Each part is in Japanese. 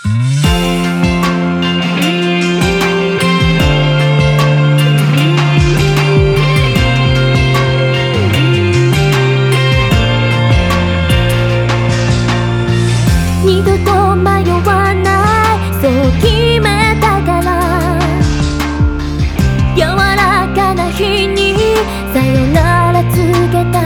二度と迷わない、そう決めたから、柔らかな日にさよなら告げた。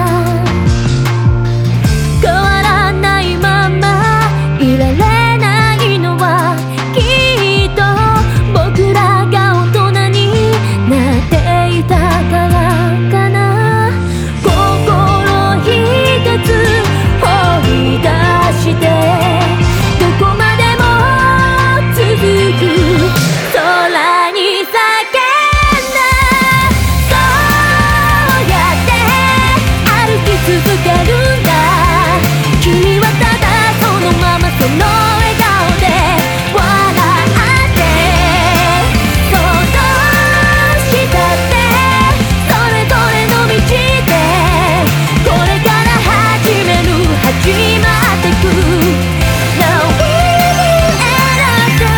変わらないままいられないのは、きっと僕らが大人になっていたからかな。心一つ掘り出してどこまでも続く空に叫んだ。そうやって歩き続けるんだ。君はただそのままその笑顔で笑って想像したって、それぞれの道でこれから始める、始まってく。Now we will end up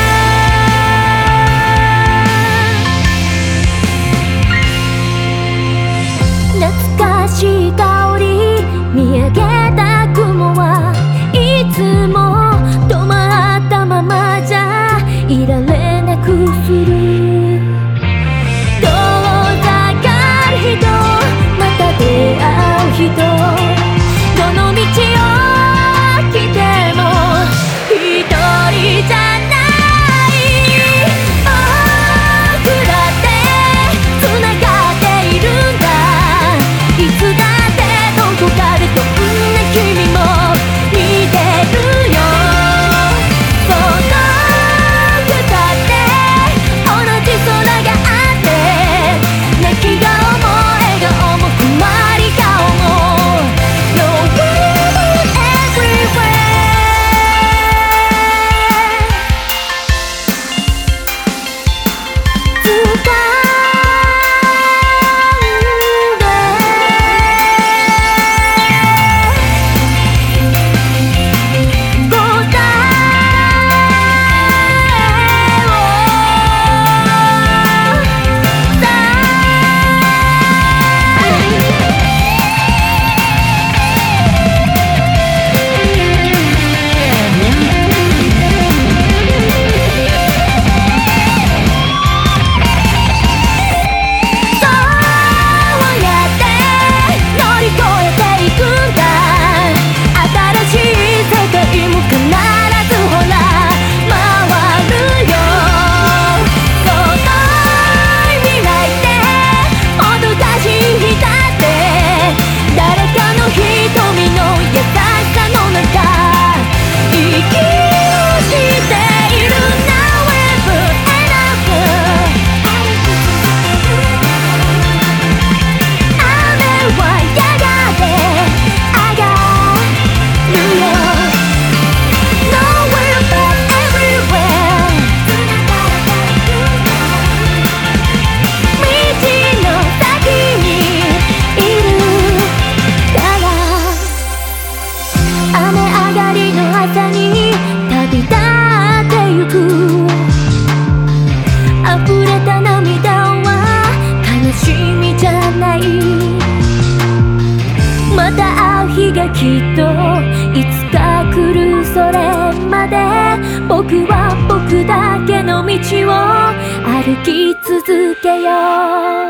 懐かしい香り、見上げた雲はいつも止まったままじゃいられなくする。遠ざかる人、また出会う人、どの道を来ても一人じゃない。僕だって繋がっているんだ。いつだってどこかでどんな君も見てるよ。そう遠くだって同じ空があって、泣き顔も笑顔も困り顔も No woman everywhere。 溢れた涙は悲しみじゃない。また会う日がきっといつか来る。それまで僕は僕だけの道を歩き続けよう。